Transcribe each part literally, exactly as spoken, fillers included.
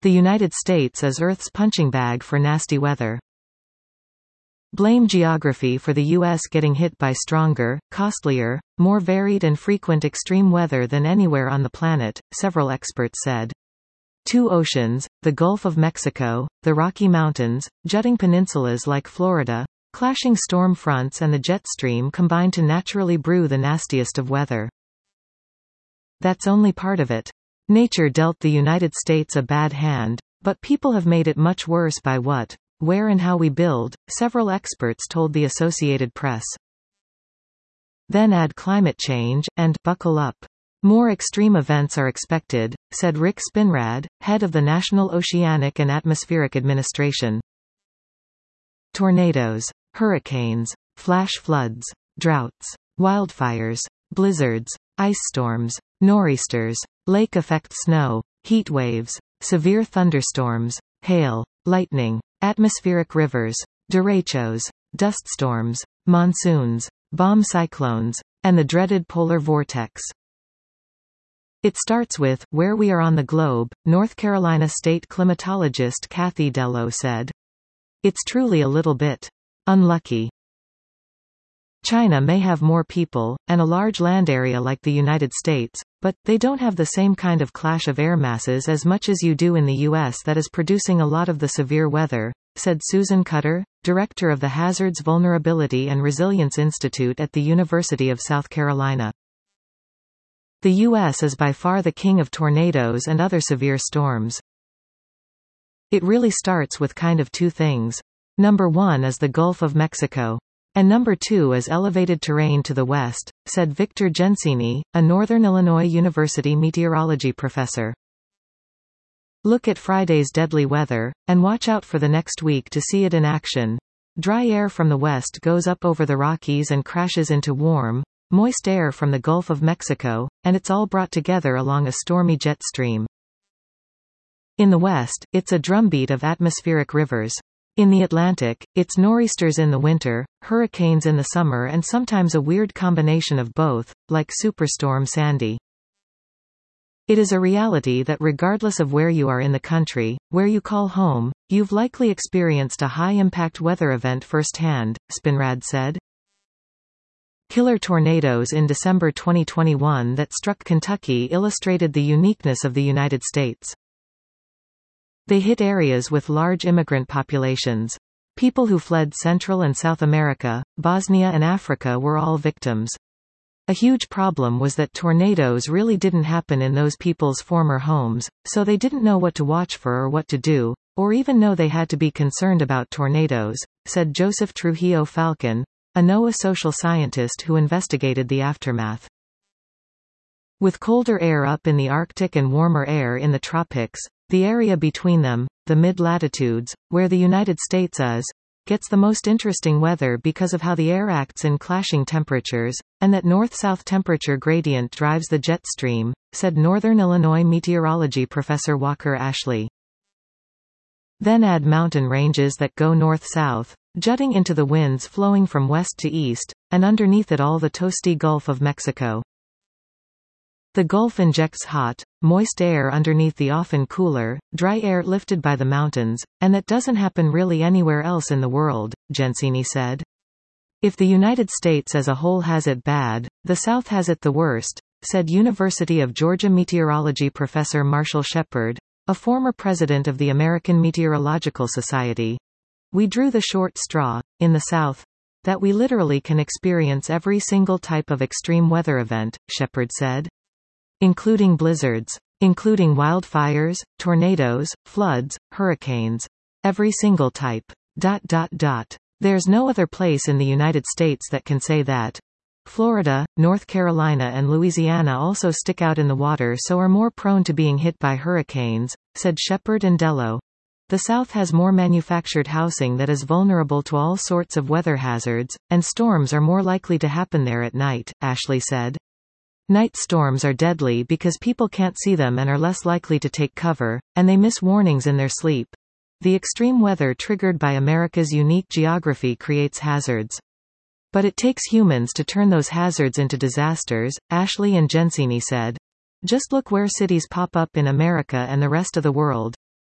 The United States is Earth's punching bag for nasty weather. Blame geography for the U S getting hit by stronger, costlier, more varied and frequent extreme weather than anywhere on the planet, several experts said. Two oceans, the Gulf of Mexico, the Rocky Mountains, jutting peninsulas like Florida, clashing storm fronts and the jet stream combine to naturally brew the nastiest of weather. That's only part of it. Nature dealt the United States a bad hand, but people have made it much worse by what, where and how we build, several experts told the Associated Press. Then add climate change, and buckle up. More extreme events are expected, said Rick Spinrad, head of the National Oceanic and Atmospheric Administration. Tornadoes, hurricanes, flash floods, droughts, wildfires, blizzards, ice storms, nor'easters, lake-effect snow, heat waves, severe thunderstorms, hail, lightning, atmospheric rivers, derechos, dust storms, monsoons, bomb cyclones, and the dreaded polar vortex. It starts with, where we are on the globe, North Carolina state climatologist Kathy Dello said. It's truly a little bit unlucky. China may have more people, and a large land area like the United States, but they don't have the same kind of clash of air masses as much as you do in the U S that is producing a lot of the severe weather, said Susan Cutter, director of the Hazards Vulnerability and Resilience Institute at the University of South Carolina. The U S is by far the king of tornadoes and other severe storms. It really starts with kind of two things. Number one is the Gulf of Mexico. And number two is elevated terrain to the west, said Victor Gensini, a Northern Illinois University meteorology professor. Look at Friday's deadly weather, and watch out for the next week to see it in action. Dry air from the west goes up over the Rockies and crashes into warm, moist air from the Gulf of Mexico, and it's all brought together along a stormy jet stream. In the west, it's a drumbeat of atmospheric rivers. In the Atlantic, it's nor'easters in the winter, hurricanes in the summer and sometimes a weird combination of both, like Superstorm Sandy. It is a reality that regardless of where you are in the country, where you call home, you've likely experienced a high-impact weather event firsthand, Spinrad said. Killer tornadoes in December twenty twenty-one that struck Kentucky illustrated the uniqueness of the United States. They hit areas with large immigrant populations. People who fled Central and South America, Bosnia and Africa were all victims. A huge problem was that tornadoes really didn't happen in those people's former homes, so they didn't know what to watch for or what to do, or even know they had to be concerned about tornadoes, said Joseph Trujillo Falcon, a NOAA social scientist who investigated the aftermath. With colder air up in the Arctic and warmer air in the tropics, the area between them, the mid-latitudes, where the United States is, gets the most interesting weather because of how the air acts in clashing temperatures, and that north-south temperature gradient drives the jet stream, said Northern Illinois meteorology professor Walker Ashley. Then add mountain ranges that go north-south, jutting into the winds flowing from west to east, and underneath it all the toasty Gulf of Mexico. The Gulf injects hot, moist air underneath the often cooler, dry air lifted by the mountains, and that doesn't happen really anywhere else in the world, Gensini said. If the United States as a whole has it bad, the South has it the worst, said University of Georgia meteorology professor Marshall Shepard, a former president of the American Meteorological Society. We drew the short straw, in the South, that we literally can experience every single type of extreme weather event, Shepard said. Including blizzards. Including wildfires, tornadoes, floods, hurricanes. Every single type. Dot dot dot. There's no other place in the United States that can say that. Florida, North Carolina and Louisiana also stick out in the water so are more prone to being hit by hurricanes, said Shepard and Dello. The South has more manufactured housing that is vulnerable to all sorts of weather hazards, and storms are more likely to happen there at night, Ashley said. Night storms are deadly because people can't see them and are less likely to take cover, and they miss warnings in their sleep. The extreme weather triggered by America's unique geography creates hazards. But it takes humans to turn those hazards into disasters, Ashley and Gensini said. Just look where cities pop up in America and the rest of the world.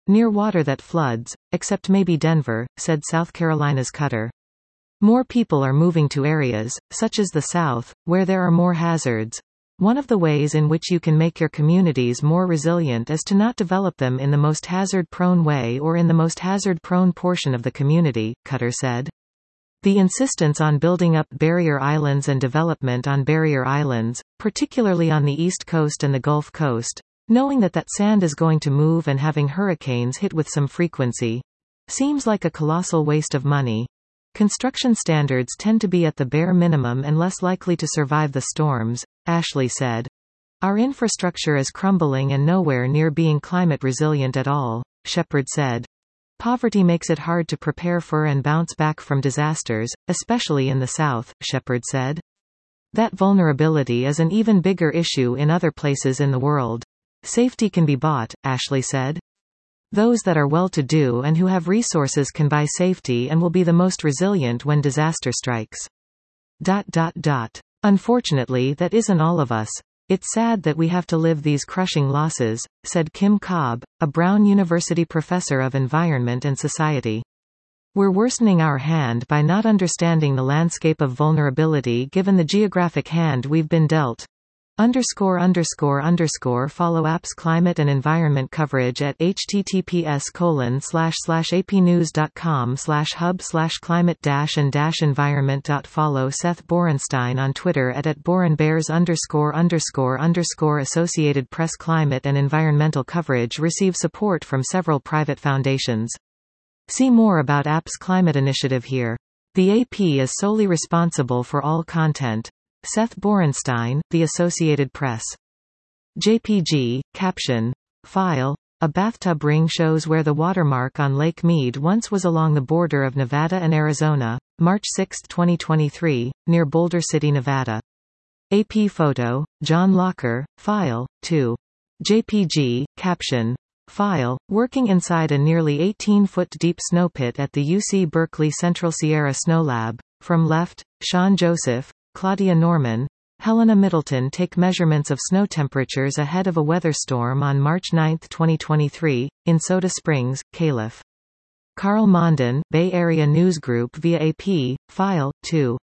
near water that floods, except maybe Denver, said South Carolina's Cutter. More people are moving to areas, such as the South, where there are more hazards. One of the ways in which you can make your communities more resilient is to not develop them in the most hazard-prone way or in the most hazard-prone portion of the community, Cutter said. The insistence on building up barrier islands and development on barrier islands, particularly on the East Coast and the Gulf Coast, knowing that that sand is going to move and having hurricanes hit with some frequency, seems like a colossal waste of money. Construction standards tend to be at the bare minimum and less likely to survive the storms, Ashley said. Our infrastructure is crumbling and nowhere near being climate resilient at all, Shepard said. Poverty makes it hard to prepare for and bounce back from disasters, especially in the South, Shepard said. That vulnerability is an even bigger issue in other places in the world. Safety can be bought, Ashley said. Those that are well-to-do and who have resources can buy safety and will be the most resilient when disaster strikes. Dot dot dot. Unfortunately, that isn't all of us. It's sad that we have to live these crushing losses, said Kim Cobb, a Brown University professor of environment and society. We're worsening our hand by not understanding the landscape of vulnerability given the geographic hand we've been dealt. Underscore underscore underscore follow apps climate and environment coverage at https colon slash slash apnews.com slash hub slash climate dash and dash environment dot follow Seth Borenstein on Twitter at at borenbears underscore underscore underscore Associated Press climate and environmental coverage receive support from several private foundations. See more about App's climate initiative here. The A P is solely responsible for all content. Seth Borenstein, The Associated Press. J P G, caption. File. A bathtub ring shows where the watermark on Lake Mead once was along the border of Nevada and Arizona, March sixth twenty twenty-three, near Boulder City, Nevada. A P photo, John Locker, file, two. J P G, caption. File, working inside a nearly eighteen-foot deep snow pit at the U C Berkeley Central Sierra Snow Lab. From left, Sean Joseph, Claudia Norman, Helena Middleton take measurements of snow temperatures ahead of a weather storm on March ninth twenty twenty-three, in Soda Springs, Calif. Carl Mondon, Bay Area News Group via A P, file, two.